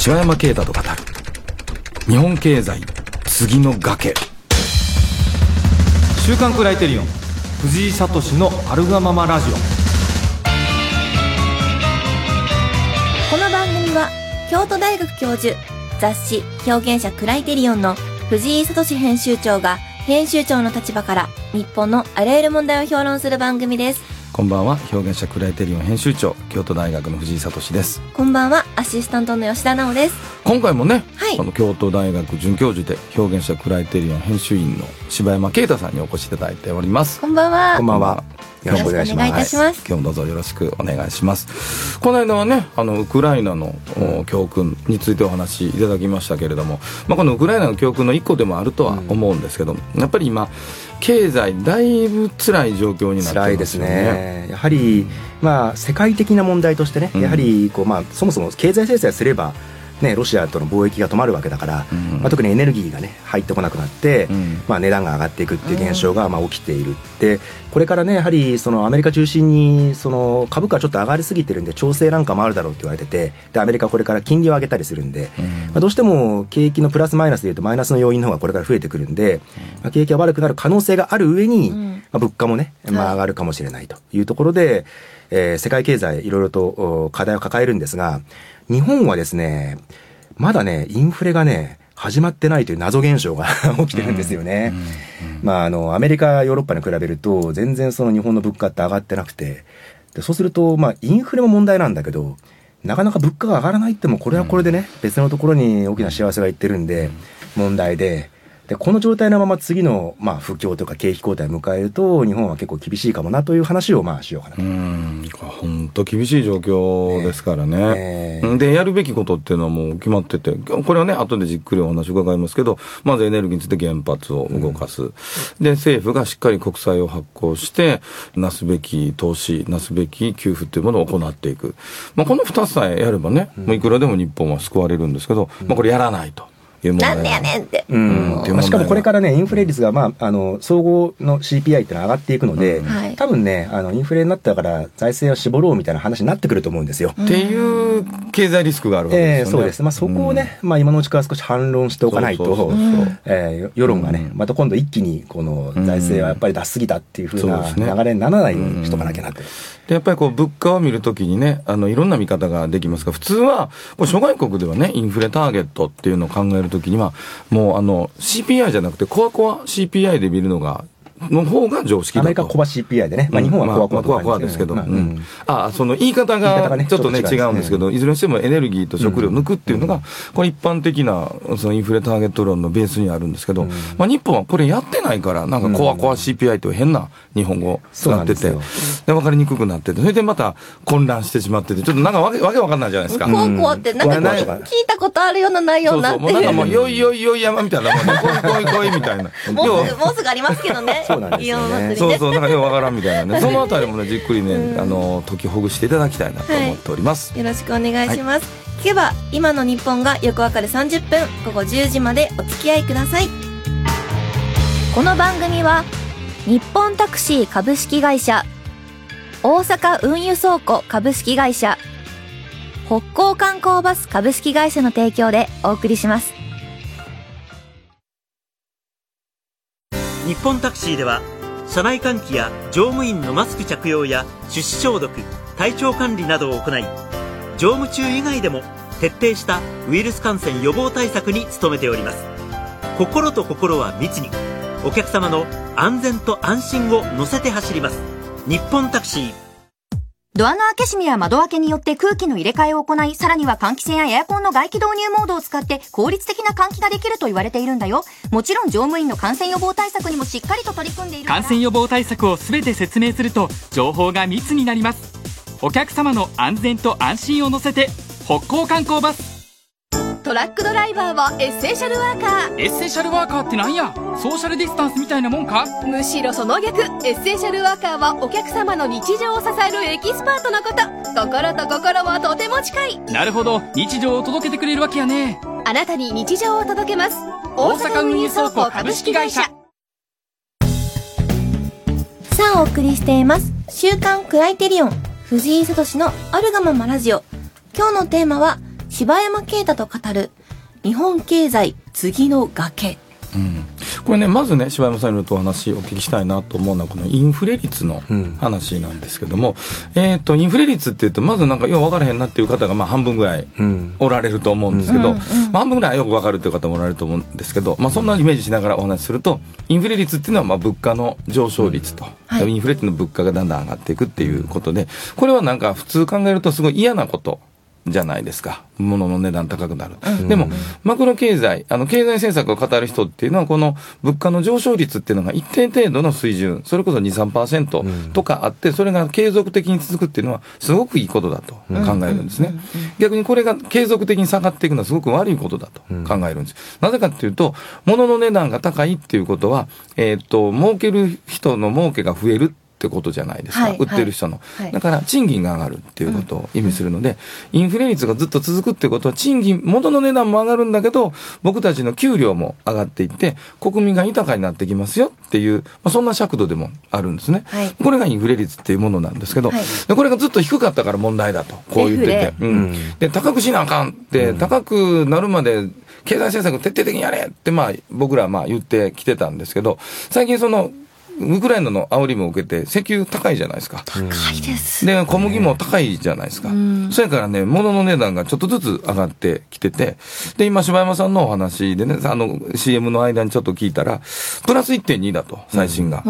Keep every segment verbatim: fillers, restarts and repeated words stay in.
柴山啓太と語る日本経済次の崖。週刊クライテリオン藤井聡のあるがままラジオ。 この番組は京都大学教授、雑誌表現者クライテリオンの藤井聡編集長が編集長の立場から日本のあらゆる問題を評論する番組です。 こんばんは、表現者クライテリオン編集長京都大学の藤井聡です。 こんばんは、アシスタントの吉田直です。 今回もね、 はい、 この京都大学准教授で表現者クライテリオン編集員の柴山啓太さんにお越しいただいております。 こんばんは。 こんばんは。 よろしくお願いいたします。 はい、今日もどうぞよろしくお願いします。この間はね、あのウクライナの、うん、教訓についてお話しいただきましたけれども、まあ、このウクライナの教訓の一個でもあるとは思うんですけど、うん、やっぱり今経済だいぶ辛い状況になってますよね。辛いですね。 やはり、まあ、世界的な問題としてね、うん、やはりこう、まあ、そもそも経済制裁すればね、ロシアとの貿易が止まるわけだから、うんまあ、特にエネルギーが、ね、入ってこなくなって、うんまあ、値段が上がっていくっていう現象がまあ起きている。でこれからね、やはりそのアメリカ中心にその株価ちょっと上がりすぎてるんで調整なんかもあるだろうって言われてて、でアメリカこれから金利を上げたりするんで、うんまあ、どうしても景気のプラスマイナスでいうとマイナスの要因の方がこれから増えてくるんで、まあ、景気が悪くなる可能性がある上に、うんまあ、物価もね、まあ、上がるかもしれないというところで、えー、世界経済いろいろと課題を抱えるんですが、日本はですねまだねインフレがね始まってないという謎現象が起きてるんですよね、うんうんうんまあ、あのアメリカヨーロッパに比べると全然その日本の物価って上がってなくて、でそうすると、まあ、インフレも問題なんだけどなかなか物価が上がらないってもこれはこれでね、うん、別のところに大きな幸せがいってるんで問題で、でこの状態のまま次の、まあ、不況とか景気後退を迎えると日本は結構厳しいかもなという話をまあしようかなと。うん本当厳しい状況ですからね、ねえー、でやるべきことっていうのはもう決まってて、これはね後でじっくりお話伺いますけど、まずエネルギーについて原発を動かす、うん、で政府がしっかり国債を発行してなすべき投資なすべき給付というものを行っていく、まあ、このふたつさえやればね、うん、もういくらでも日本は救われるんですけど、うんまあ、これやらないとなんでやねんって、 うんうん、しかもこれからねインフレ率が、まあ、あの総合の シーピーアイ ってのは上がっていくので、うんはい、多分ねあのインフレになったから財政を絞ろうみたいな話になってくると思うんですよ、 うん、っていう経済リスクがあるわけですよね、 えー、そうです、まあ、そこをね、うんまあ、今のうちから少し反論しておかないと世論がねまた今度一気にこの財政はやっぱり出しすぎたっていう風な流れにならないようにしとかなきゃなって、うんでやっぱりこう物価を見るときにねあのいろんな見方ができますが、普通はこれ諸外国ではねインフレターゲットっていうのを考えるときにはもうあの シーピーアイ じゃなくてコアコア シーピーアイ で見るのがの方が常識だと。 アメリカコア シーピーアイ でね、まあ、日本はコアコアとか、 まあ、コアですけど、まあうん、あその言い方がちょっとね違うんですけど、いずれにしてもエネルギーと食料を抜くっていうのが、うん、これ一般的なそのインフレターゲット論のベースにあるんですけど、うんまあ、日本はこれやってないからなんかコアコア シーピーアイ という変な日本語を使ってて、で分かりにくくなってて、それでまた混乱してしまってて、ちょっとなんかわけわけわかんないじゃないですか。 コアコアってなんか聞いたことあるような内容になってる。 そうそうもうなんかもうよいよいよい山みたいな、こいこいこいみたいな。 もうすぐもうすぐありますけどね。 そうなんですよね。 そうそうなんかよくわからんみたいなねそのあたりもねじっくりね、うん、あの解きほぐしていただきたいなと思っております、 はい、よろしくお願いします、はい、聞けば今の日本がよくわかるさんじゅっぷんごごじゅうじまでお付き合いください。この番組は日本タクシー株式会社、大阪運輸倉庫株式会社、北港観光バス株式会社の提供でお送りします。 日本タクシーでは車内換気や乗務員のマスク着用や手指消毒、体調管理などを行い、乗務中以外でも徹底したウイルス感染予防対策に努めております。心と心は密に、お客様の安全と安心を乗せて走ります。日本タクシー。 ドアの開け閉めや窓開けによって空気の入れ替えを行い、さらには換気扇やエアコンの外気導入モードを使って効率的な換気ができると言われているんだよ。もちろん乗務員の感染予防対策にもしっかりと取り組んでいるから。 感染予防対策をすべて説明すると情報が密になります。お客様の安全と安心を乗せて北港観光バス。 トラックドライバーはエッセンシャルワーカー。 エッセンシャルワーカーってなんや、ソーシャルディスタンスみたいなもんか。 むしろその逆、エッセンシャルワーカーはお客様の日常を支えるエキスパートのこと。心と心はとても近い。 なるほど、日常を届けてくれるわけやね。 あなたに日常を届けます。大阪運輸倉庫株式会社。 さあお送りしています週刊クライテリオン藤井聡のあるがままラジオ。今日のテーマは柴山啓太と語る日本経済次の崖。 うん、これね、まずね、柴山さんにとお話をお聞きしたいなと思うのはこのインフレ率の話なんですけども、うん、えーとインフレ率っていうとまずなんかよく分からへんなっていう方がまあ半分ぐらいおられると思うんですけど、うんうん、まあ、半分ぐらいよく分かるという方もおられると思うんですけど、まあ、そんなイメージしながらお話しすると、インフレ率っていうのはまあ物価の上昇率と、うん、はい、インフレっていうのは物価がだんだん上がっていくっていうことで、これはなんか普通考えるとすごい嫌なことじゃないですか。物の値段高くなる。うん、でも、マクロ経済、あの、経済政策を語る人っていうのは、この物価の上昇率っていうのが一定程度の水準、それこそに、さんパーセント とかあって、それが継続的に続くっていうのは、すごくいいことだと考えるんですね。逆にこれが継続的に下がっていくのはすごく悪いことだと考えるんです。なぜかっていうと、物の値段が高いっていうことは、えっと、儲ける人の儲けが増えるってことじゃないですか、はい、売ってる人の、はい、だから賃金が上がるっていうことを意味するので、うん、インフレ率がずっと続くってことは賃金、元の値段も上がるんだけど僕たちの給料も上がっていって国民が豊かになってきますよっていう、まあ、そんな尺度でもあるんですね、はい、これがインフレ率っていうものなんですけど、はい、でこれがずっと低かったから問題だとこう言ってて、うん、で高くしなあかんって、うん、高くなるまで経済政策徹底的にやれって、まあ、僕らはまあ言ってきてたんですけど、最近そのウクライナの煽りも受けて石油高いじゃないですか。 高いです。 で、小麦も高いじゃないですか。うん、それからね、物の値段がちょっとずつ上がってきてて、で、今、柴山さんのお話でね、あの、シーエム の間にちょっと聞いたら、プラス いってんに だと、最新が。うん。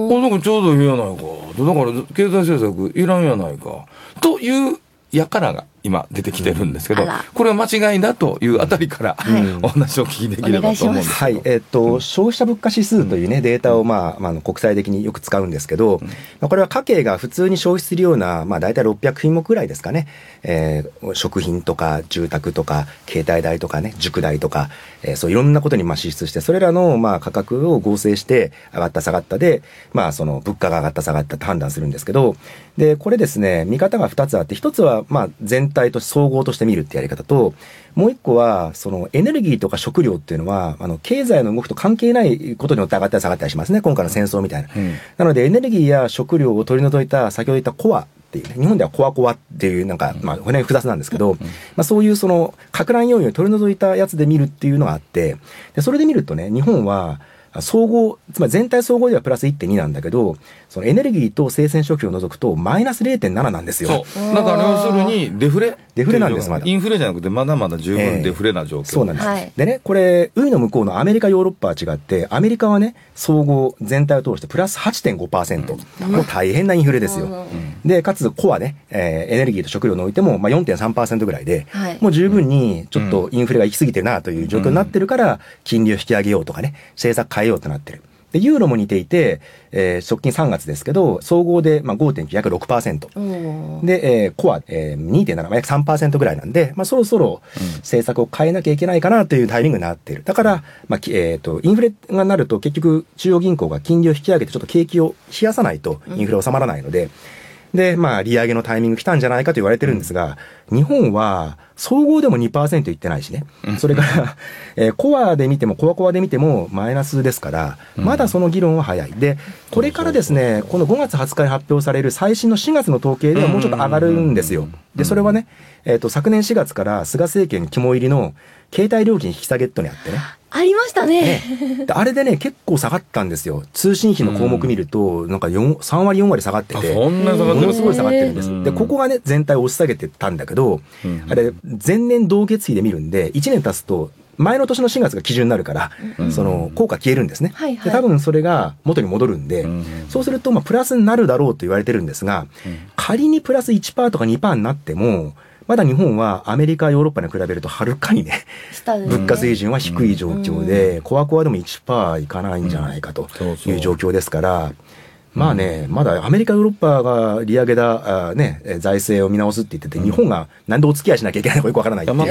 うん、なんかちょうどいいやないか。だから、経済政策いらんやないか。という、やからが今出てきてるんですけど、うん、これは間違いだというあたりから、うん、お話を聞きできればと思うんですけど、 はい、えーとうん、消費者物価指数という、ね、データを、まあまあ、国際的によく使うんですけど、うん、まあ、これは家計が普通に消費するような、まあ、大体ろっぴゃくひんもくぐらいですかね、えー、食品とか住宅とか携帯代とかね、塾代とか、えー、そういろんなことにまあ支出して、それらのまあ価格を合成して上がった下がったで、まあ、その物価が上がった下がったと判断するんですけど、でこれですね、見方がふたつあって、ひとつはまあ全体と総合として見るってやり方と、もう一個はそのエネルギーとか食料っていうのはあの経済の動きと関係ないことによって上がったり下がったりしますね、今回の戦争みたいな、うん、なのでエネルギーや食料を取り除いた先ほど言ったコアっていう、ね、日本ではコアコアっていうなんか、まあ、これ複雑なんですけど、うん、まあ、そういうその撹乱要因を取り除いたやつで見るっていうのがあって、でそれで見るとね、日本は総合、つまり全体総合ではプラス いってんに なんだけど、そのエネルギーと生鮮食品を除くとマイナス れいてんなな なんですよ。 そう。だから要するにデフレ。 デフレなんです、まだ。 インフレじゃなくてまだまだ十分デフレな状況。えー、 そうなんです、はい。でね、これ、海の向こうのアメリカ、ヨーロッパは違って、アメリカはね、総合全体を通してプラス はちてんごパーセント。うん、もう大変なインフレですよ。うん、で、かつコアね、えー、エネルギーと食料においても、まあ、よんてんさんパーセント ぐらいで、はい、もう十分にちょっとインフレが行き過ぎてるなという状況になってるから、金利を引き上げようとかね、政策変えようとなってる。で、ユーロも似ていて、えー、直近さんがつですけど、総合で、まあ、ごてんきゅう、約 ろくパーセント。で、えー、コア、えー、にてんなな、約 さんパーセント ぐらいなんで、まあ、そろそろ政策を変えなきゃいけないかなというタイミングになっている。だから、まあ、えっと、インフレがなると結局、中央銀行が金利を引き上げてちょっと景気を冷やさないとインフレ収まらないので、うん、で、まあ、利上げのタイミング来たんじゃないかと言われてるんですが、うん、日本は、総合でも にパーセント いってないしね。それから、えー、コアで見ても、コアコアで見てもマイナスですから、まだその議論は早い。で、これからですね、このごがつはつかに発表される最新のしがつの統計ではもうちょっと上がるんですよ。で、それはね、えっと、昨年しがつから菅政権肝入りの携帯料金引き下げってのやってね。 ありましたね。 ね、あれでね、結構下がったんですよ。通信費の項目見ると、なんかさんわりよんわり下がってて、 そんな下がってる、 ものすごい下がってるんです。で、ここがね、全体を押し下げてたんだけど、あれ、前年同月比で見るんで、いちねん経つと、前の年のしがつが基準になるから、その、効果消えるんですね。はいはい、で多分それが元に戻るんで、そうすると、まあ、プラスになるだろうと言われてるんですが、仮にプラス いちパーセント とか にパーセント になっても、まだ日本はアメリカ、ヨーロッパに比べるとはるかにね、物価水準は低い状況で、コアコアでも いちパーセント いかないんじゃないかという状況ですから、まあね、まだアメリカ、ヨーロッパが利上げだ、ね、財政を見直すって言ってて、日本がなんでお付き合いしなきゃいけないのかよくわからないっていう。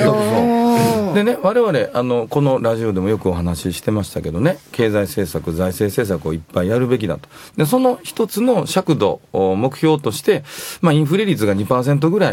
でね、我々あのこのラジオでもよくお話ししてましたけどね、経済政策、財政政策をいっぱいやるべきだと。で、その一つの尺度、目標として、まあ、インフレ率が にパーセント ぐらい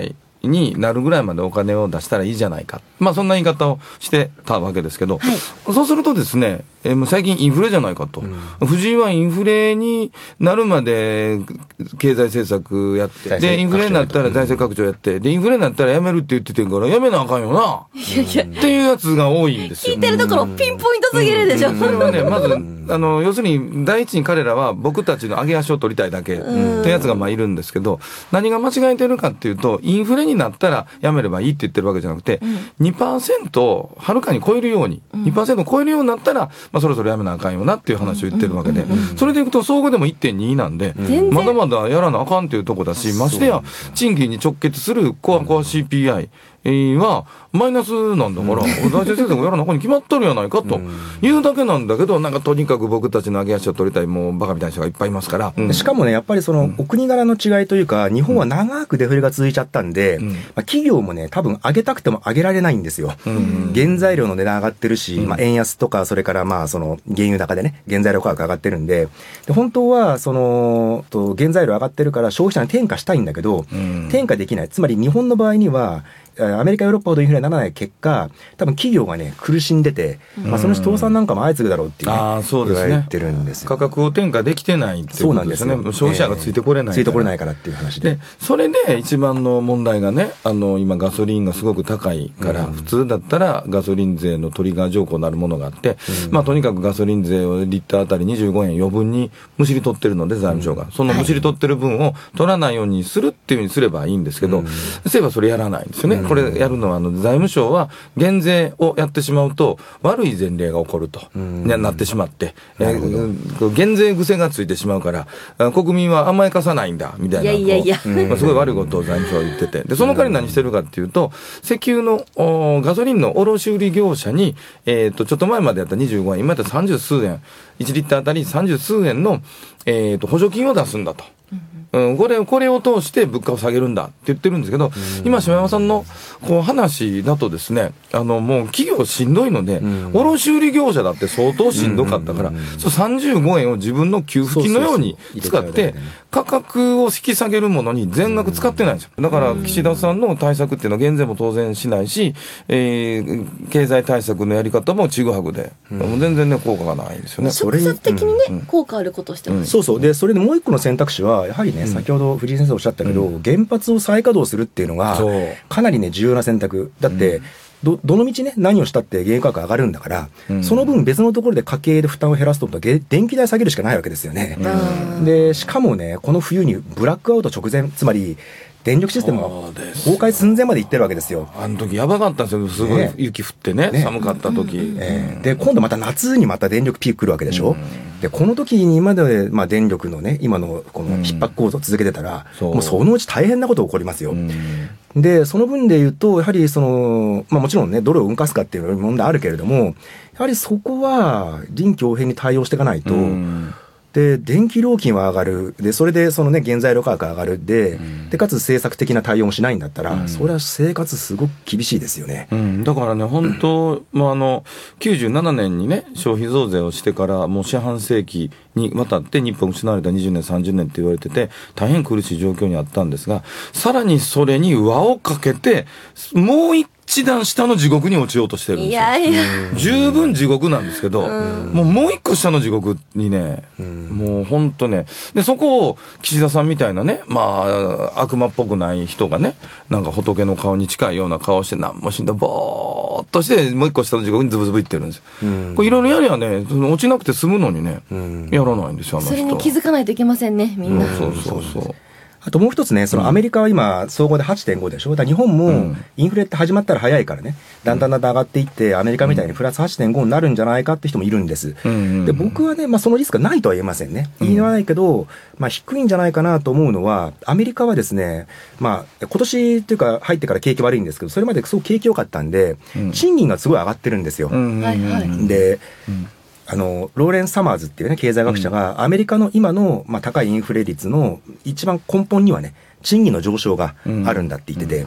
になるぐらいまでお金を出したらいいじゃないか、まあ、そんな言い方をしてたわけですけど、はい、そうするとですね、えー、最近インフレじゃないかと、うん、藤井はインフレになるまで経済政策やって、でインフレになったら財政拡張やって、でインフレになったらやめるって言っててんからやめなあかんよな、いやいやっていうやつが多いんですよ。 聞いてるところピンポイントすぎるでしょ、うんうん、 それはね、まずあの要するに第一に彼らは僕たちの上げ足を取りたいだけっていうやつがまあいるんですけど、何が間違えてるかっていうと、インフレになったらやめればいいって言ってるわけじゃなくて、うん、にパーセント をはるかに超えるように、うん、にパーセント を超えるようになったら、まあ、そろそろやめなあかんよなっていう話を言ってるわけで、うんうんうんうん、それでいくと総合でも いってんに なんで、うん、まだまだやらなあかんっていうとこだし、ましてや賃金に直結するコアコア シーピーアイはマイナスなんだから、財政政策をやらなあかんに決まっとるやないかというだけなんだけど、なんかとにかく僕たちの上げ足を取りたいもうバカみたいな人がいっぱいいますから、 うん、しかもね、やっぱりそのお国柄の違いというか、日本は長くデフレが続いちゃったんで、うんまあ、企業もね多分上げたくても上げられないんですよ、うん、原材料の値段上がってるし、うんまあ、円安とかそれからまあその原油高でね原材料価格上がってるんで、で本当はそのと原材料上がってるから消費者に転嫁したいんだけど、うん、転嫁できない。つまり日本の場合にはアメリカ、ヨーロッパほどインフレにならない結果、多分企業がね苦しんでて、うんまあ、そのうち倒産なんかも相次ぐだろうっていう、ね、 あそうですね、 言われてるんですよ。 価格を転嫁できてないっていうことですね。そうなんですよ。消費者がついてこれない、 えー、ついてこれないからっていう話で、 でそれで一番の問題がね、あの今ガソリンがすごく高いから、うん、普通だったらガソリン税のトリガー条項になるものがあって、うんまあ、とにかくガソリン税をリッターあたりにじゅうごえん余分にむしり取ってるので財務省が、うん、そのむしり取ってる分を取らないようにするっていうふうにすればいいんですけど、うん、政府はそれやらないんですよね、うん、これやるのはあの財務省は減税をやってしまうと悪い前例が起こると、うん、なってしまって、えー、減税癖がついてしまうから国民は甘やかさないんだみたいな、いやいやいや、まあ、すごい悪いことを財務省は言ってて、でその代わり何してるかっていうと、石油のガソリンの卸売業者に、えー、とちょっと前までやったにじゅうごえん、今やったらさんじゅうすうえん、いちリッターあたりさんじゅうすうえんの、えー、と補助金を出すんだと、うん、これをこれを通して物価を下げるんだって言ってるんですけど、うん、今島山さんのこう話だとですね、あのもう企業しんどいので、うん、卸売業者だって相当しんどかったから、うんうんうんうん、そうさんじゅうごえんを自分の給付金のように使って価格を引き下げるものに全額使ってないんですよ。だから岸田さんの対策っていうのは減税も当然しないし、えー、経済対策のやり方もちぐはぐで、うん、もう全然ね効果がないんですよね。 直接的にね、うん、効果あることしてます、 うん、そうそう。でそれでもう一個の選択肢はやはりね、うん、先ほど藤井先生おっしゃったけど、うん、原発を再稼働するっていうのがかなりね重要な選択だって、うんど, どの道ね何をしたって原油価格上がるんだから、うん、その分別のところで家計で負担を減らすと電気代下げるしかないわけですよね、うん、でしかもねこの冬にブラックアウト直前、つまり電力システムが崩壊寸前まで行ってるわけですよ。 あの時やばかったんですよ、すごい雪降ってね、ね寒かった時、 うんえー、で今度また夏にまた電力ピーク来るわけでしょ、うん、でこの時に今まで、まあ、電力のね今のこの逼迫構造を続けてたら、うん、もうそのうち大変なこと起こりますよ、うん、でその分で言うとやはりその、まあ、もちろんねどれを動かすかっていう問題あるけれども、やはりそこは臨機応変に対応していかないと、うんで電気料金は上がる、でそれでその、ね、原材料価格上がる で,、うん、でかつ政策的な対応もしないんだったら、うん、それは生活すごく厳しいですよね、 うん、だからね本当、まあ、あのきゅうじゅうななねんにね消費増税をしてからもう四半世紀にわたって日本失われたにじゅうねんさんじゅうねんって言われてて大変苦しい状況にあったんですが、さらにそれに輪をかけてもう一一段下の地獄に落ちようとしてるんですよ。いやいや十分地獄なんですけど、うん、もうもう一個下の地獄にね、うん、もう本当ね、でそこを岸田さんみたいなね、まあ悪魔っぽくない人がね、なんか仏の顔に近いような顔して何もしんだぼーっとしてもう一個下の地獄にズブズブいってるんですよ。うん、これいろいろやりゃね、その落ちなくて済むのにね、うん、やらないんですよあの人。 それに気づかないといけませんねみんな。 うん、そうそうそう。 あともう一つね、そのアメリカは今総合で はちてんご でしょ。だから日本もインフレって始まったら早いからね、だんだんだんだん上がっていってアメリカみたいにプラス はちてんご になるんじゃないかって人もいるんです。で僕はね、まあ、そのリスクがないとは言えませんね。言いないけど、まあ、低いんじゃないかなと思うのは、アメリカはですね、まあ、今年というか入ってから景気悪いんですけど、それまですごく景気良かったんで、賃金がすごい上がってるんですよ。で、あのローレン・サマーズっていうね経済学者が、アメリカの今の、まあ、高いインフレ率の一番根本にはね賃金の上昇があるんだって言ってて、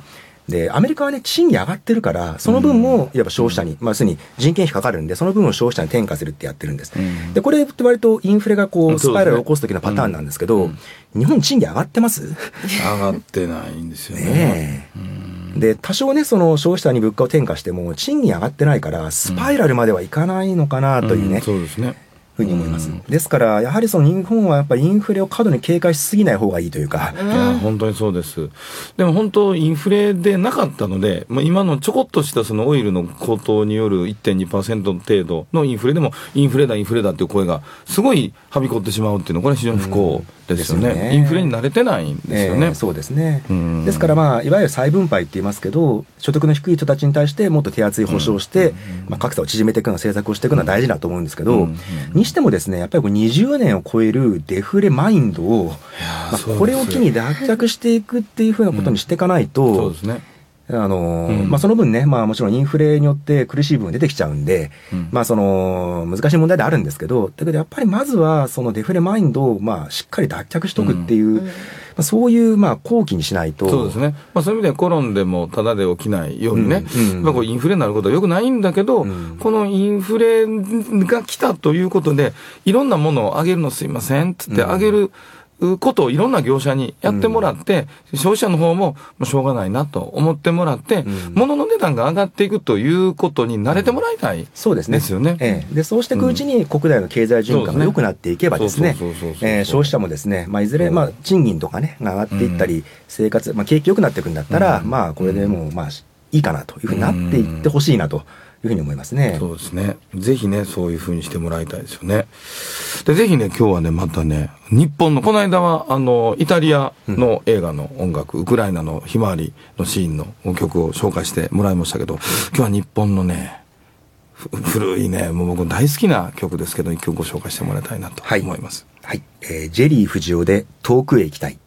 でアメリカはね賃金上がってるからその分もいわば消費者に、まあ、要するに人件費かかるんでその分を消費者に転嫁するってやってるんです、うん、でこれって割とインフレがこうスパイラルを起こす時のパターンなんですけど、うんうん、日本賃金上がってます？ 上がってないんですよね。 ねえ、うん、で多少ねその消費者に物価を転嫁しても賃金上がってないからスパイラルまではいかないのかなというね、うんうん、 そうですねふうに思います、うん、ですからやはりその日本はやっぱりインフレを過度に警戒しすぎない方がいいというか、 いや本当にそうです。でも本当インフレでなかったので、まあ、今のちょこっとしたそのオイルの高騰による いってんにパーセント 程度のインフレでもインフレだインフレだっていう声がすごいはびこってしまうっていうのはこれは非常に不幸ですよね、うん、ですよね。インフレに慣れてないんですよね、 えー、そうですね、うん、ですからまあいわゆる再分配って言いますけど所得の低い人たちに対してもっと手厚い保障をして、うんまあ、格差を縮めていくような政策をしていくのは大事だと思うんですけど、うんうん、にしてもですねやっぱりにじゅうねんを超えるデフレマインドを、まあ、これを機に脱却していくっていうふうなことにしていかないと、うん、そうですね。あのーうんまあ、その分ね、まあもちろんインフレによって苦しい部分出てきちゃうんで、うん、まあその難しい問題であるんですけど、だけどやっぱりまずはそのデフレマインドをまあしっかり脱却しとくっていう、うんまあ、そういうまあ後期にしないと。 そうですね。まあそういう意味では転んでもただで起きないようにね、うんうんまあ、こうインフレになることはよくないんだけど、うん、このインフレが来たということで、いろんなものを上げるのすいませんつって上げる、うんことをいろんな業者にやってもらって、うん、消費者の方もしょうがないなと思ってもらって、うん、物の値段が上がっていくということに慣れてもらいたい、うん、 そうですね。 ですよね。 ええ、でそうしていくうちに国内の経済循環が良くなっていけばですね、消費者もですね、まあ、いずれ、まあ、賃金とかねが上がっていったり、うん、生活、まあ、景気良くなっていくんだったら、うん、まあこれでもうまあいいかなというふうになっていってほしいなと。いうふうに思いますね。 そうですね。ぜひね、そういうふうにしてもらいたいですよね。で、ぜひね、今日はね、またね、日本の、この間は、あの、イタリアの映画の音楽、うん、ウクライナのひまわりのシーンの曲を紹介してもらいましたけど、今日は日本のね、古いね、もう僕大好きな曲ですけど、一曲ご紹介してもらいたいなと思います。 はい。はい、えー、ジェリー藤尾で遠くへ行きたい。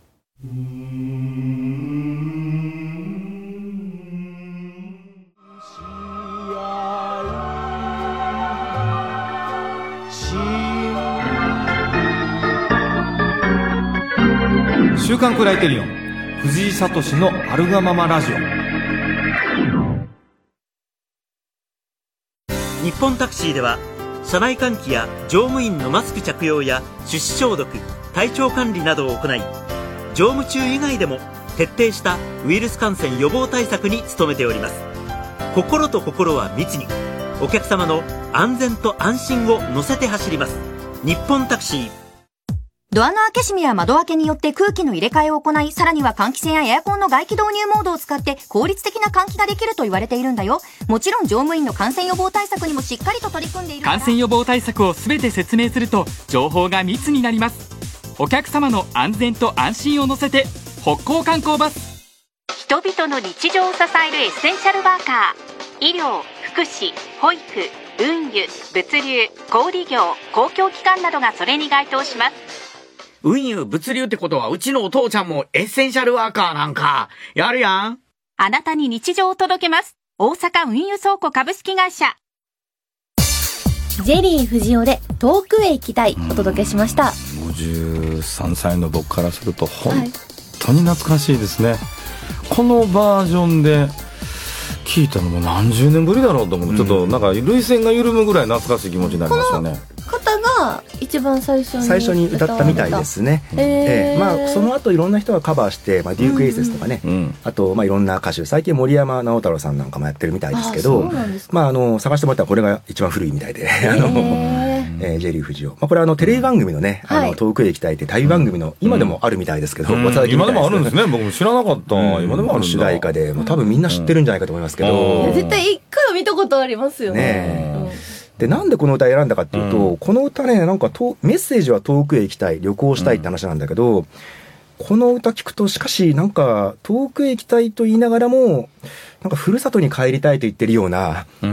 週刊クライテリオン藤井聡のアルガママラジオ。 日本タクシーでは車内換気や乗務員のマスク着用や手指消毒、体調管理などを行い乗務中以外でも徹底したウイルス感染予防対策に努めております。心と心は密にお客様の安全と安心を乗せて走ります日本タクシー。 ドアの開け閉めや窓開けによって空気の入れ替えを行い、さらには換気扇やエアコンの外気導入モードを使って効率的な換気ができると言われているんだよ。もちろん乗務員の感染予防対策にもしっかりと取り組んでいるから。 感染予防対策をすべて説明すると情報が密になります。お客様の安全と安心を乗せて北高観光バス。 人々の日常を支えるエッセンシャルワーカー、医療、福祉、保育、運輸、物流、小売業、公共機関などがそれに該当します。 運輸物流ってことはうちのお父ちゃんもエッセンシャルワーカーなんかやるやん。 あなたに日常を届けます。大阪運輸倉庫株式会社。 ジェリー藤尾で遠くへ行きたいお届けしました。 ごじゅうさんさいの僕からすると本当に懐かしいですね、はい、このバージョンで聞いたのも何十年ぶりだろうと思う、うん、ちょっとなんか涙腺が緩むぐらい懐かしい気持ちになりましたね。 方が一番最初に最初に歌ったみたいですね。えー、まあその後いろんな人がカバーして、まあ、デューク・エイセスとかね、うんうん、あとまあいろんな歌手、最近森山直太朗さんなんかもやってるみたいですけど、あまああの探してもらったらこれが一番古いみたいで、あの、えー、ジェリー藤尾、まあこれはあのテレビ番組のね、あの遠くへ行きたいって旅番組の今でもあるみたいですけど、 うんうん、今でもあるんですね。僕も知らなかった。うん、今でもあるんだ。 主題歌で、もう多分みんな知ってるんじゃないかと思いますけど、 うん、絶対一回は見たことありますよね。 ねでなんでこの歌選んだかっていうと、うん、この歌ねなんかとメッセージは遠くへ行きたい、旅行したいって話なんだけど、うん、この歌聞くとしかしなんか遠くへ行きたいと言いながらもなんかふるさとに帰りたいと言ってるような、うん、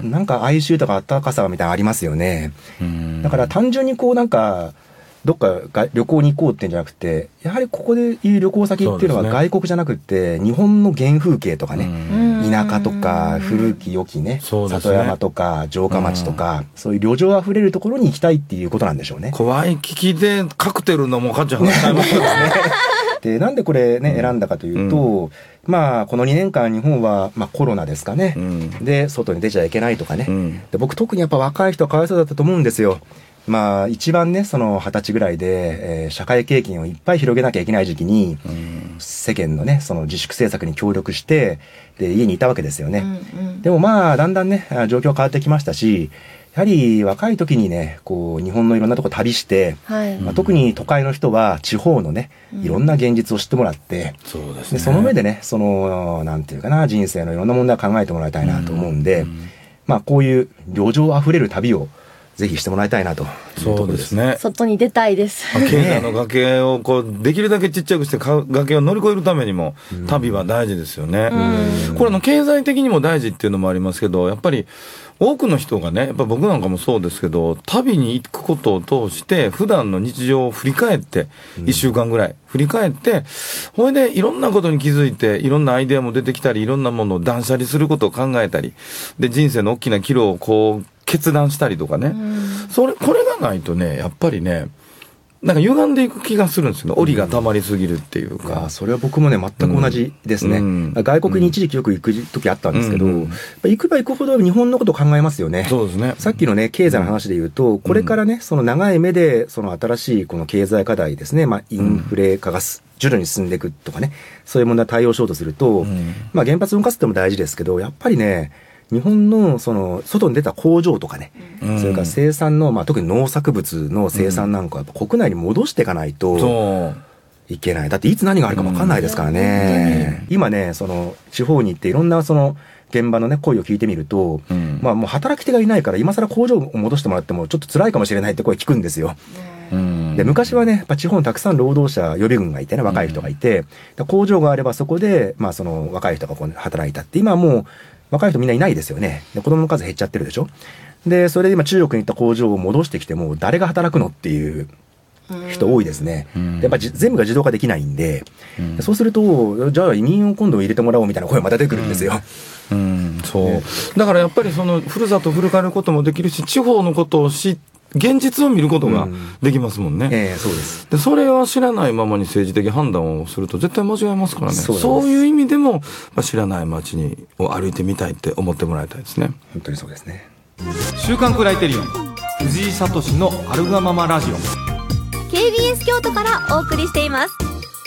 なんか哀愁とか温かさみたいなのありますよね、うん、だから単純にこうなんかどっかが旅行に行こうってんじゃなくて、やはりここでいう旅行先っていうのは外国じゃなくて、日本の原風景とかね、田舎とか古き良きね、里山とか城下町とか、そういう旅情あふれるところに行きたいっていうことなんでしょうね。 怖い危機でカクテル飲もうかっちゃう話しちゃいますよね。 でなんでこれね、うん、選んだかというと、うん、まあこのにねんかん日本は、まあ、コロナですかね、うん、で外に出ちゃいけないとかね、うん、で僕特にやっぱ若い人はかわいそうだったと思うんですよ。まあ一番ねその二十歳ぐらいで、えー、社会経験をいっぱい広げなきゃいけない時期に、うん、世間のねその自粛政策に協力してで家にいたわけですよね、うんうん、でもまあだんだんね状況変わってきましたし、やはり若い時にねこう日本のいろんなとこ旅して、はいまあ、特に都会の人は地方のねいろんな現実を知ってもらって、うん、そうですね、でその上でねそのなんていうかな人生のいろんな問題を考えてもらいたいなと思うんで、うんうん、まあこういう旅情あふれる旅をぜひしてもらいたいなと。 そうですね。 外に出たいです。 経済の崖をこうできるだけちっちゃくして崖を乗り越えるためにも旅は大事ですよね。うん、これの経済的にも大事っていうのもありますけど、やっぱり多くの人がね、やっぱ僕なんかもそうですけど、旅に行くことを通して普段の日常を振り返っていっしゅうかんぐらい振り返って、それでいろんなことに気づいていろんなアイデアも出てきたり、いろんなものを断捨離することを考えたりで、人生の大きな岐路をこう決断したりとかね、うん、それこれがないとねやっぱりねなんか歪んでいく気がするんですよね。檻が溜まりすぎるっていうか、うん、それは僕もね全く同じですね、うん、外国に一時期よく行く時あったんですけど、うん、行くば行くほど日本のことを考えますよね。そうですね。さっきのね経済の話で言うと、うん、これからねその長い目でその新しいこの経済課題ですね、まあ、インフレ化がす、うん徐々に進んでいくとかね、そういう問題に対応しようとすると、うん、まあ原発動かすっても大事ですけど、やっぱりね日本のその外に出た工場とかね、うん、それから生産の、まあ、特に農作物の生産なんかはやっぱ国内に戻していかないといけない。だっていつ何があるか分かんないですからね、うん、今ねその地方に行っていろんなその現場のね声を聞いてみると、うん、まあもう働き手がいないから今更工場を戻してもらってもちょっと辛いかもしれないって声聞くんですよ、うん、で昔はねやっぱ地方にたくさん労働者予備軍がいてね若い人がいて、うん、工場があればそこで、まあ、その若い人がこう働いたって、今はもう若い人みんないないですよね。で子供の数減っちゃってるでしょ。でそれで今中国に行った工場を戻してきても誰が働くのっていう人多いですね。でやっぱり全部が自動化できないんで、うん、そうするとじゃあ移民を今度入れてもらおうみたいな声また出てくるんですよ、うんうん、そう、ね、だからやっぱりそのふるさとを振り返ることもできるし、地方のことを知って現実を見ることができますもんね、うんえー、そうです。でそれは知らないままに政治的判断をすると絶対間違えますからね。そう、そういう意味でも知らない街にを歩いてみたいって思ってもらいたいですね。 本当にそうですね。 週刊クライテリオン藤井聡のあるがままラジオケービーエス 京都からお送りしています。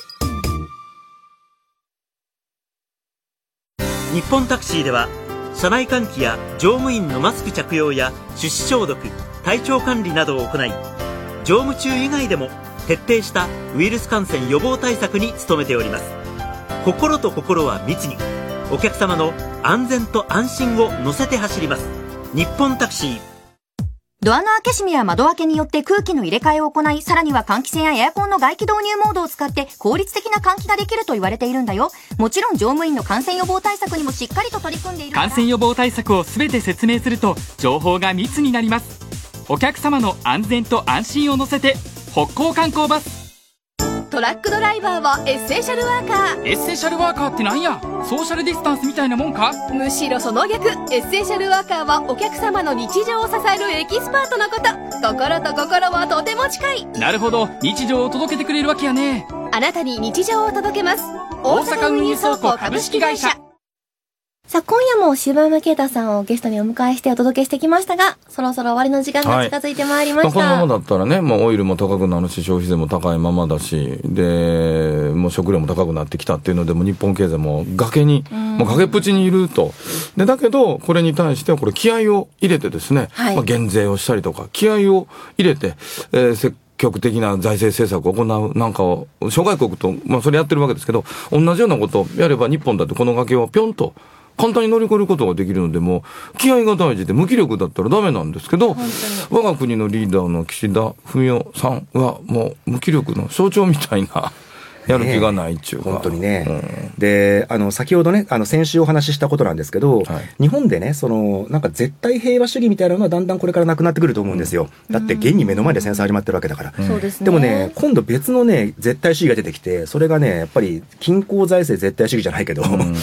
日本タクシーでは車内換気や乗務員のマスク着用や手指消毒、体調管理などを行い、乗務中以外でも徹底したウイルス感染予防対策に努めております。心と心は密に、お客様の安全と安心を乗せて走ります。日本タクシー。 ドアの開け閉めや窓開けによって空気の入れ替えを行い、さらには換気扇やエアコンの外気導入モードを使って効率的な換気ができると言われているんだよ。もちろん乗務員の感染予防対策にもしっかりと取り組んでいる。 感染予防対策をすべて説明すると情報が密になります。お客様の安全と安心を乗せて北高観光バス。 トラックドライバーはエッセンシャルワーカー。 エッセンシャルワーカーってなんや？ソーシャルディスタンスみたいなもんか？ むしろその逆。エッセンシャルワーカーはお客様の日常を支えるエキスパートのこと。心と心はとても近い。 なるほど、日常を届けてくれるわけやね。 あなたに日常を届けます。 大阪運輸倉庫株式会社。 さあ、今夜も柴山啓太さんをゲストにお迎えしてお届けしてきましたが、そろそろ終わりの時間が近づいてまいりました。 はい、まあ、このままだったらね、もうオイルも高くなるし、消費税も高いままだし、で、もう食料も高くなってきたっていうので、もう日本経済も崖に、もう崖っぷちにいると。で、だけど、これに対しては、これ気合を入れてですね、はい、まあ、減税をしたりとか、気合を入れて、えー、積極的な財政政策を行うなんかを、諸外国と、まあ、それやってるわけですけど、同じようなことをやれば、日本だってこの崖をぴょんと、簡単に乗り越えることができるので、もう気合が大事で無気力だったらダメなんですけど、我が国のリーダーの岸田文雄さんはもう無気力の象徴みたいなやる気がないっていうか、 ね、本当にね、うん、であの先ほどねあの先週お話ししたことなんですけど、はい、日本でねそのなんか絶対平和主義みたいなのはだんだんこれからなくなってくると思うんですよ、うん、だって現に目の前で戦争始まってるわけだから、うん、でもね今度別のね絶対主義が出てきて、それがねやっぱり均衡財政絶対主義じゃないけど、うん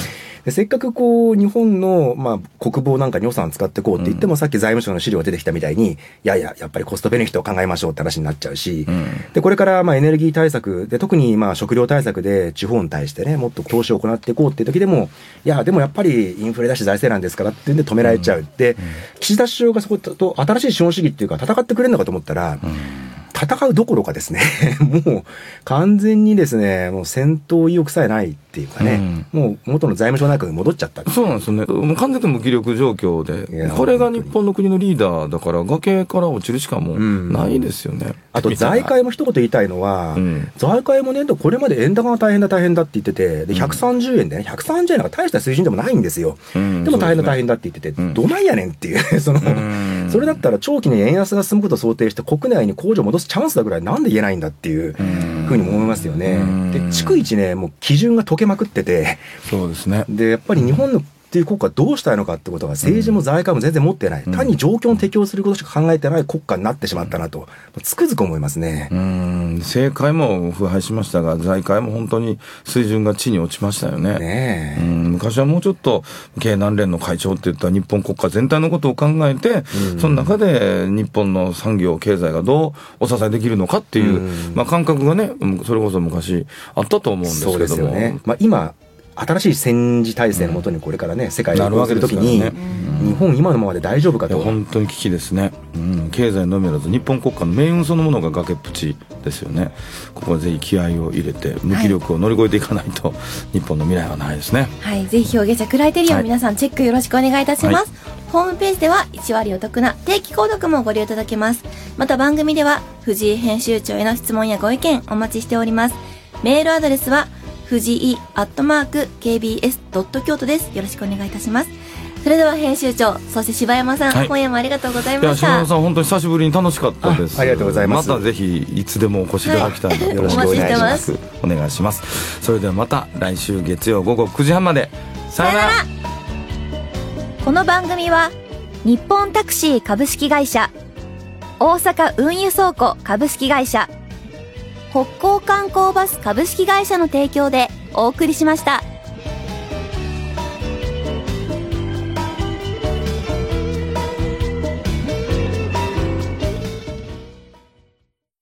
でせっかくこう日本の、まあ、国防なんかに予算使っていこうって言っても、うん、さっき財務省の資料が出てきたみたいに、いやいややっぱりコストベネフィットを考えましょうって話になっちゃうし、うん、でこれからまあエネルギー対策で、特にまあ食料対策で地方に対してねもっと投資を行っていこうっていう時でも、いやでもやっぱりインフレだし財政なんですからっていうんで止められちゃう。うん、で、うん、岸田首相がそこと新しい資本主義っていうか戦ってくれるのかと思ったら、うん、戦うどころかですねもう完全にですねもう戦闘意欲さえないっていうかね、うん、もう元の財務省内閣に戻っちゃった。 そうなんですよね。もう完全に無気力状況で、これが日本の国のリーダーだから崖から落ちるしかもうないですよね。うん、 あと財界も一言言いたいのは、うん、財界もねこれまで円高が大変だ大変だって言ってて、でひゃくさんじゅうえんでねひゃくさんじゅうえんなんか大した水準でもないんですよ。うん、でも大変だ大変だって言ってて、うん、どないやねんっていうその、うん、それだったら長期に円安が進むことを想定して国内に工場を戻すチャンスだぐらいなんで言えないんだっていうふうにも思いますよね。で逐一ねもう基準が解けまくってて、 そうですね。 でやっぱり日本のっていう国家どうしたいのかってことが政治も財界も全然持ってない、うん、単に状況に適応することしか考えてない国家になってしまったなとつくづく思いますね。 うん、政界も腐敗しましたが財界も本当に水準が地に落ちましたよね。ねえ、うん、昔はもうちょっと経団連の会長って言ったら日本国家全体のことを考えて、うん、その中で日本の産業経済がどうお支えできるのかっていう、うん、まあ、感覚がねそれこそ昔あったと思うんですけども。そうですよね。 まあ、今新しい戦時体制のもとにこれからね世界を動かせるときに、ね、日本今のままで大丈夫かと。 本当に危機ですね。うん、経済のみならず日本国家の命運そのものが崖っぷちですよね。ここはぜひ気合を入れて無気力を乗り越えていかないと、はい、日本の未来はないですね。 はい、ぜひ表現者クライテリオン、はい、皆さんチェックよろしくお願いいたします。はい、ホームページではいち割お得な定期購読もご利用いただけます。また番組では藤井編集長への質問やご意見お待ちしております。メールアドレスは藤井アットマーク ケービーエスドット京都です。よろしくお願いいたします。それでは編集長、そして柴山さん、はい、今夜もありがとうございました。いや柴山さん本当に久しぶりに楽しかったです。 あ, ありがとうございます。 またぜひいつでもお越しいただきたいなと、はい、よろしくお願いします。お願いします。それではまた来週月曜午後くじはんまで。さよなら。 この番組は日本タクシー株式会社、大阪運輸倉庫株式会社、北港観光バス株式会社の提供でお送りしました。